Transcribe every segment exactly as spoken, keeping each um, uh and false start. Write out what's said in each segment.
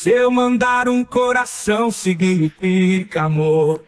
Se eu mandar um coração, significa amor.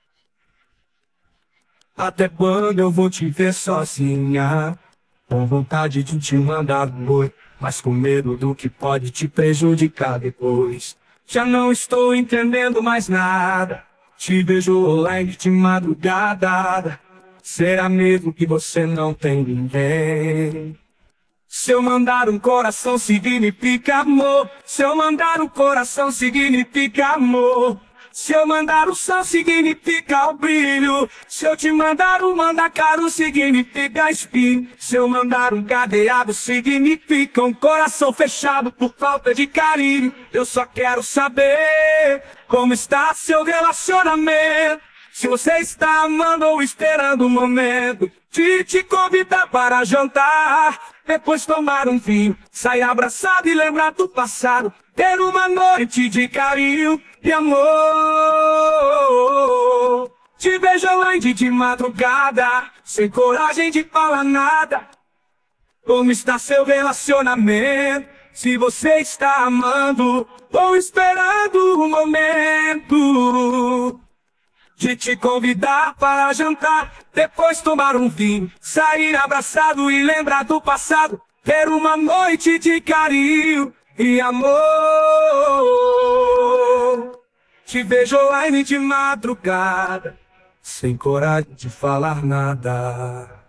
Até quando eu vou te ver sozinha, com vontade de te mandar um oi, mas com medo do que pode te prejudicar depois. Já não estou entendendo mais nada. Te vejo online de madrugada. Será mesmo que você não tem ninguém? Se eu mandar um coração, significa amor. Se eu mandar um coração, significa amor. Se eu mandar o sol, significa o brilho. Se eu te mandar um manda caro, significa espinho. Se eu mandar um cadeado, significa um coração fechado por falta de carinho. Eu só quero saber como está seu relacionamento. Se você está amando ou esperando um momento de te convidar para jantar, depois tomar um vinho, sair abraçado e lembrar do passado, ter uma noite de carinho e amor. Te vejo online de madrugada, sem coragem de falar nada. Como está seu relacionamento? Se você está amando ou esperando um momento de te convidar para jantar, depois tomar um vinho, sair abraçado e lembrar do passado, ter uma noite de carinho e amor. Te vejo online de madrugada, sem coragem de falar nada.